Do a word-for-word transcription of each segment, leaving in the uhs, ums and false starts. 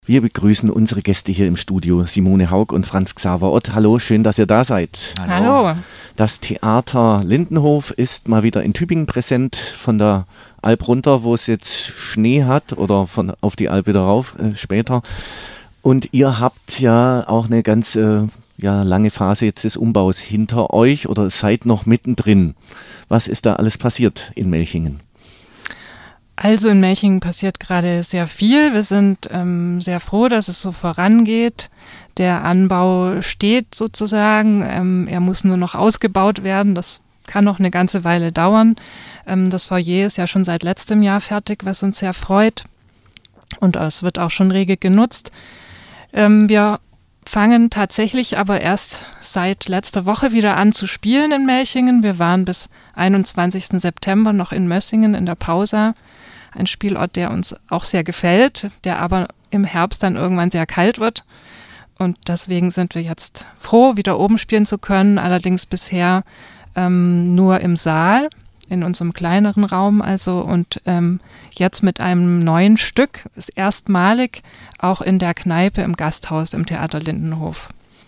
Wir begrüßen unsere Gäste hier im Studio, Simone Haug und Franz Xaver Ott. Hallo, schön, dass ihr da seid. Hallo. Hallo. Das Theater Lindenhof ist mal wieder in Tübingen präsent, von der Alp runter, wo es jetzt Schnee hat, oder von auf die Alp wieder rauf äh, später. Und ihr habt ja auch eine ganz äh, ja, lange Phase jetzt des Umbaus hinter euch oder seid noch mittendrin. Was ist da alles passiert in Melchingen? Also in Melchingen passiert gerade sehr viel. Wir sind ähm, sehr froh, dass es so vorangeht. Der Anbau steht sozusagen. Ähm, er muss nur noch ausgebaut werden. Das kann noch eine ganze Weile dauern. Ähm, das Foyer ist ja schon seit letztem Jahr fertig, was uns sehr freut. Und es wird auch schon rege genutzt. Ähm, wir fangen tatsächlich aber erst seit letzter Woche wieder an zu spielen in Melchingen. Wir waren bis einundzwanzigsten September noch in Mössingen in der Pausa. Ein Spielort, der uns auch sehr gefällt, der aber im Herbst dann irgendwann sehr kalt wird. Und deswegen sind wir jetzt froh, wieder oben spielen zu können. Allerdings bisher ähm, nur im Saal, in unserem kleineren Raum also. Und ähm, jetzt mit einem neuen Stück, ist erstmalig auch in der Kneipe im Gasthaus im Theater Lindenhof.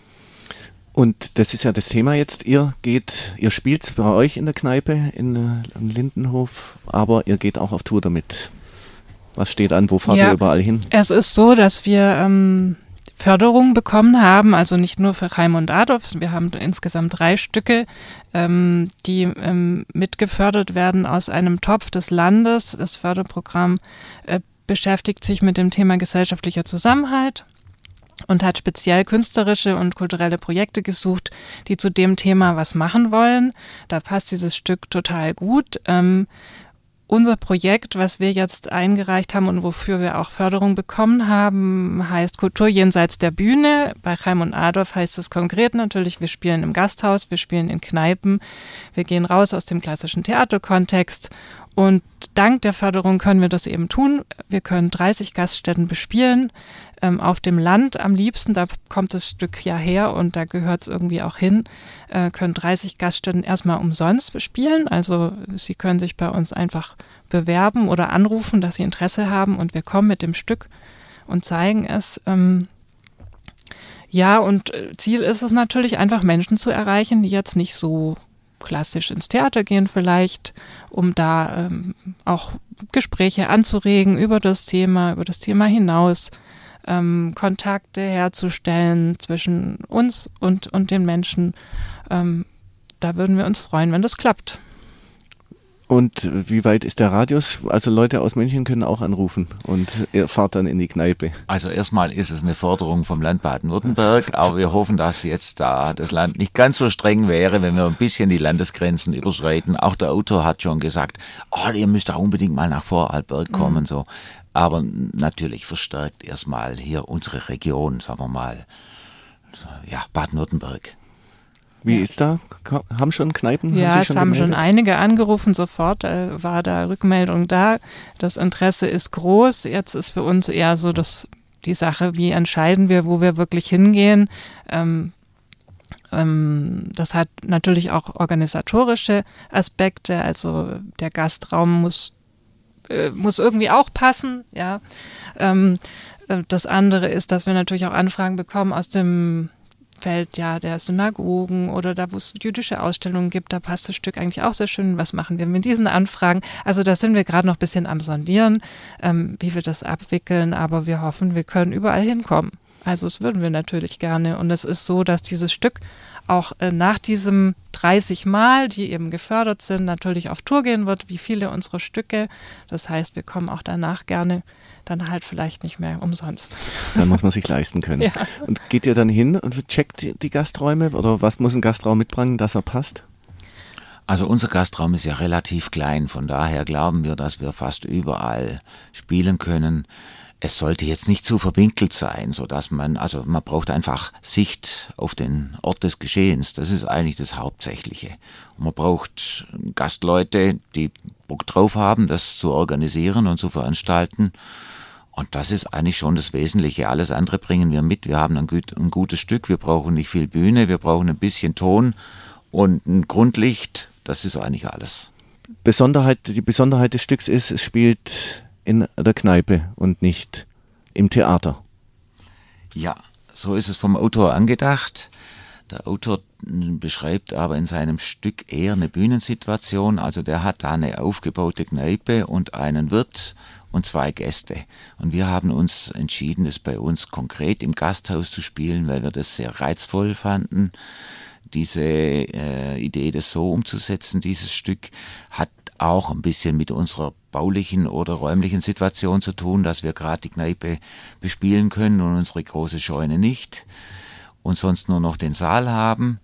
Und das ist ja das Thema jetzt. Ihr geht, ihr spielt bei euch in der Kneipe in, äh, im Lindenhof, aber ihr geht auch auf Tour damit. Was steht an? Wo fahrt ja, ihr überall hin? Es ist so, dass wir ähm, Förderung bekommen haben, also nicht nur für Chaim und Adolf. Wir haben insgesamt drei Stücke, ähm, die ähm, mitgefördert werden aus einem Topf des Landes. Das Förderprogramm äh, beschäftigt sich mit dem Thema gesellschaftlicher Zusammenhalt und hat speziell künstlerische und kulturelle Projekte gesucht, die zu dem Thema was machen wollen. Da passt dieses Stück total gut. Ähm, unser Projekt, was wir jetzt eingereicht haben und wofür wir auch Förderung bekommen haben, heißt Kultur jenseits der Bühne. Bei Chaim und Adolf heißt es konkret natürlich, wir spielen im Gasthaus, wir spielen in Kneipen, wir gehen raus aus dem klassischen Theaterkontext. Und dank der Förderung können wir das eben tun. Wir können dreißig Gaststätten bespielen, ähm, auf dem Land am liebsten, da kommt das Stück ja her und da gehört es irgendwie auch hin, äh, können dreißig Gaststätten erstmal umsonst bespielen. Also Sie können sich bei uns einfach bewerben oder anrufen, dass Sie Interesse haben und wir kommen mit dem Stück und zeigen es. Ähm, ja, und Ziel ist es natürlich einfach, Menschen zu erreichen, die jetzt nicht so klassisch ins Theater gehen vielleicht, um da ähm, auch Gespräche anzuregen über das Thema, über das Thema hinaus, ähm, Kontakte herzustellen zwischen uns und, und den Menschen. Ähm, da würden wir uns freuen, wenn das klappt. Und wie weit ist der Radius? Also Leute aus München können auch anrufen und ihr fahrt dann in die Kneipe. Also erstmal ist es eine Forderung vom Land Baden-Württemberg, aber wir hoffen, dass jetzt da das Land nicht ganz so streng wäre, wenn wir ein bisschen die Landesgrenzen überschreiten. Auch der Autor hat schon gesagt, oh, ihr müsst da unbedingt mal nach Vorarlberg kommen. Mhm. So. Aber natürlich verstärkt erstmal hier unsere Region, sagen wir mal, ja, Baden-Württemberg. Wie ist da? Haben schon Kneipen? Ja, haben es haben schon einige angerufen, sofort äh, war da Rückmeldung da. Das Interesse ist groß. Jetzt ist für uns eher so das, die Sache, wie entscheiden wir, wo wir wirklich hingehen. Ähm, ähm, das hat natürlich auch organisatorische Aspekte. Also der Gastraum muss, äh, muss irgendwie auch passen. Ja. Ähm, äh, das andere ist, dass wir natürlich auch Anfragen bekommen aus dem Feld ja der Synagogen oder da, wo es jüdische Ausstellungen gibt, da passt das Stück eigentlich auch sehr schön. Was machen wir mit diesen Anfragen? Also da sind wir gerade noch ein bisschen am Sondieren, ähm, wie wir das abwickeln, aber wir hoffen, wir können überall hinkommen. Also das würden wir natürlich gerne und es ist so, dass dieses Stück auch äh, nach diesem dreißig Mal, die eben gefördert sind, natürlich auf Tour gehen wird, wie viele unserer Stücke. Das heißt, wir kommen auch danach gerne dann halt vielleicht nicht mehr umsonst. Dann muss man sich leisten können. Ja. Und geht ihr dann hin und checkt die, die Gasträume oder was muss ein Gastraum mitbringen, dass er passt? Also unser Gastraum ist ja relativ klein, von daher glauben wir, dass wir fast überall spielen können. Es sollte jetzt nicht zu verwinkelt sein, sodass man, also man braucht einfach Sicht auf den Ort des Geschehens. Das ist eigentlich das Hauptsächliche. Und man braucht Gastleute, die Bock drauf haben, das zu organisieren und zu veranstalten. Und das ist eigentlich schon das Wesentliche. Alles andere bringen wir mit. Wir haben ein, gut, ein gutes Stück, wir brauchen nicht viel Bühne, wir brauchen ein bisschen Ton und ein Grundlicht. Das ist eigentlich alles. Besonderheit, die Besonderheit des Stücks ist, es spielt in der Kneipe und nicht im Theater. Ja, so ist es vom Autor angedacht. Der Autor beschreibt aber in seinem Stück eher eine Bühnensituation. Also der hat da eine aufgebaute Kneipe und einen Wirt und zwei Gäste. Und wir haben uns entschieden, es bei uns konkret im Gasthaus zu spielen, weil wir das sehr reizvoll fanden. Diese äh, Idee, das so umzusetzen, dieses Stück, hat auch ein bisschen mit unserer baulichen oder räumlichen Situation zu tun, dass wir gerade die Kneipe bespielen können und unsere große Scheune nicht und sonst nur noch den Saal haben.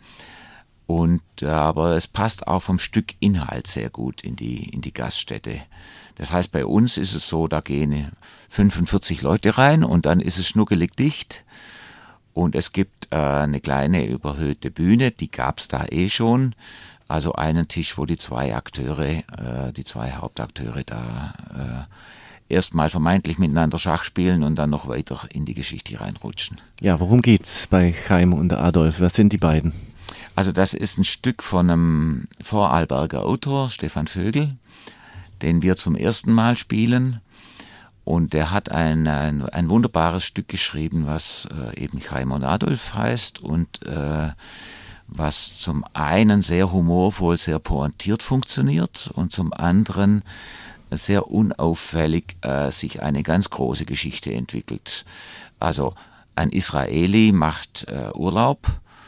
Und äh, aber es passt auch vom Stück Inhalt sehr gut in die in die Gaststätte. Das heißt, bei uns ist es so, da gehen fünfundvierzig Leute rein und dann ist es schnuckelig dicht. Und es gibt äh, eine kleine überhöhte Bühne, die gab es da eh schon. Also einen Tisch, wo die zwei Akteure, äh, die zwei Hauptakteure da äh, erstmal vermeintlich miteinander Schach spielen und dann noch weiter in die Geschichte reinrutschen. Ja, worum geht's bei Chaim und Adolf? Wer sind die beiden? Also das ist ein Stück von einem Vorarlberger Autor, Stefan Vögel, den wir zum ersten Mal spielen. Und der hat ein, ein, ein wunderbares Stück geschrieben, was äh, eben Chaim und Adolf heißt und äh, was zum einen sehr humorvoll, sehr pointiert funktioniert und zum anderen sehr unauffällig äh, sich eine ganz große Geschichte entwickelt. Also ein Israeli macht äh, Urlaub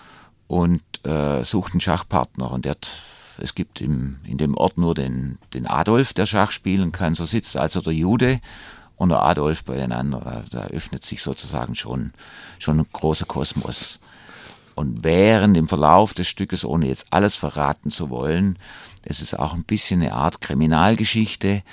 und äh, sucht einen Schachpartner und der hat, es gibt im, in dem Ort nur den, den Adolf, der Schach spielen kann. So sitzt also der Jude und der Adolf beieinander. Da, da öffnet sich sozusagen schon, schon ein großer Kosmos. Und während im Verlauf des Stückes, ohne jetzt alles verraten zu wollen, es ist auch ein bisschen eine Art Kriminalgeschichte,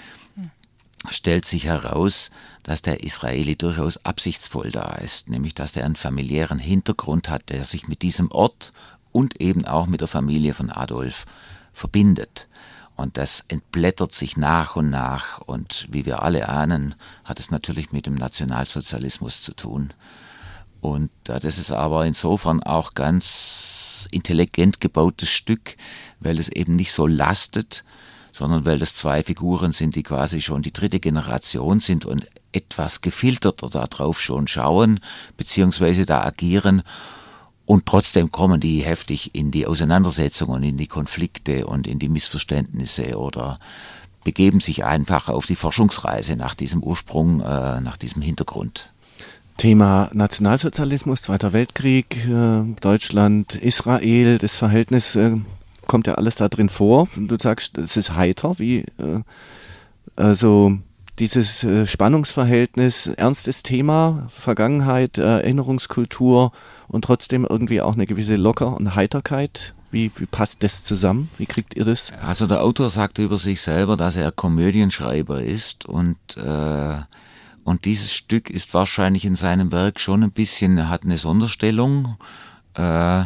stellt sich heraus, dass der Israeli durchaus absichtsvoll da ist, nämlich dass er einen familiären Hintergrund hat, der sich mit diesem Ort und eben auch mit der Familie von Adolf verbindet. Und das entblättert sich nach und nach und wie wir alle ahnen, hat es natürlich mit dem Nationalsozialismus zu tun. Und äh, das ist aber insofern auch ganz intelligent gebautes Stück, weil es eben nicht so lastet, sondern weil das zwei Figuren sind, die quasi schon die dritte Generation sind und etwas gefilterter darauf schon schauen, beziehungsweise da agieren. Und trotzdem kommen die heftig in die Auseinandersetzungen, in die Konflikte und in die Missverständnisse oder begeben sich einfach auf die Forschungsreise nach diesem Ursprung, äh, nach diesem Hintergrund. Thema Nationalsozialismus, Zweiter Weltkrieg, äh, Deutschland, Israel, das Verhältnis äh, kommt ja alles da drin vor. Du sagst, es ist heiter, wie äh, also dieses äh, Spannungsverhältnis, ernstes Thema, Vergangenheit, äh, Erinnerungskultur und trotzdem irgendwie auch eine gewisse Locker- und Heiterkeit. Wie, wie passt das zusammen? Wie kriegt ihr das? Also der Autor sagt über sich selber, dass er Komödienschreiber ist und äh, Und dieses Stück ist wahrscheinlich in seinem Werk schon ein bisschen, hat eine Sonderstellung. Äh,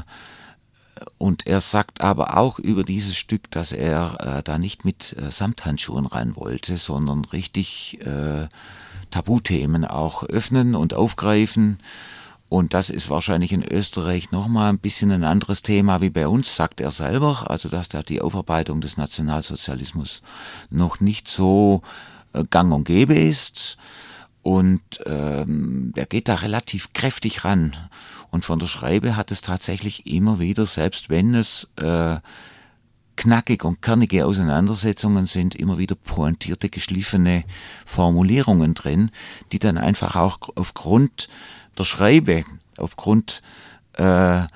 und er sagt aber auch über dieses Stück, dass er äh, da nicht mit äh, Samthandschuhen rein wollte, sondern richtig äh, Tabuthemen auch öffnen und aufgreifen. Und das ist wahrscheinlich in Österreich nochmal ein bisschen ein anderes Thema wie bei uns, sagt er selber. Also dass da die Aufarbeitung des Nationalsozialismus noch nicht so äh, gang und gäbe ist. Und ähm, der geht da relativ kräftig ran. Und von der Schreibe hat es tatsächlich immer wieder, selbst wenn es äh, knackig und kernige Auseinandersetzungen sind, immer wieder pointierte, geschliffene Formulierungen drin, die dann einfach auch aufgrund der Schreibe, aufgrund äh,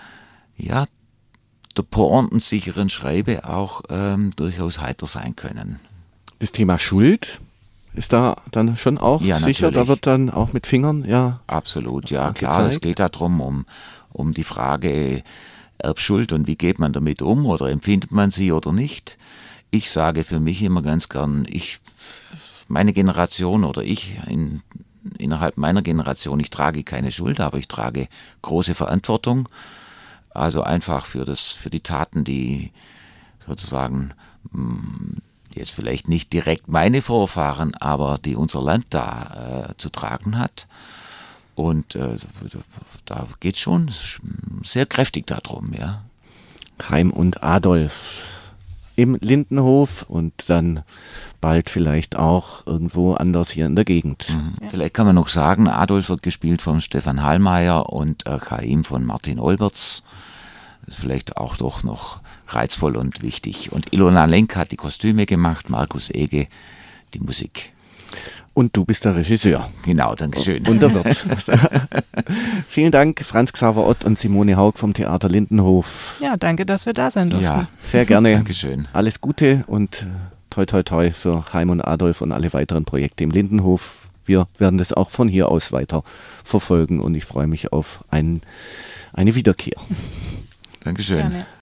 ja, der pointensicheren Schreibe auch ähm, durchaus heiter sein können. Das Thema Schuld ist da dann schon auch ja, sicher, natürlich. Da wird dann auch mit Fingern, ja. Absolut, ja, gezeigt. klar, es geht darum, um, um die Frage Erbschuld und wie geht man damit um oder empfindet man sie oder nicht. Ich sage für mich immer ganz gern, ich, meine Generation oder ich in, innerhalb meiner Generation, ich trage keine Schuld, aber ich trage große Verantwortung. Also einfach für das, für die Taten, die sozusagen mh, jetzt vielleicht nicht direkt meine Vorfahren, aber die unser Land da äh, zu tragen hat. Und äh, da geht es schon sehr kräftig darum, ja. Chaim und Adolf. im Lindenhof und dann bald vielleicht auch irgendwo anders hier in der Gegend. Mhm. Ja. Vielleicht kann man noch sagen, Adolf wird gespielt von Stefan Hallmeier und äh, Chaim von Martin Olberts. Das ist vielleicht auch doch noch reizvoll und wichtig. Und Ilona Lenk hat die Kostüme gemacht, Markus Ege die Musik. Und du bist der Regisseur. Genau, danke schön. Und der Wirt. Vielen Dank, Franz Xaver Ott und Simone Haug vom Theater Lindenhof. Ja, danke, dass wir da sein durften. Ja, sehr gerne. Dankeschön. Alles Gute und toi toi toi für Chaim und Adolf und alle weiteren Projekte im Lindenhof. Wir werden das auch von hier aus weiter verfolgen und ich freue mich auf ein, eine Wiederkehr. Dankeschön. Gerne.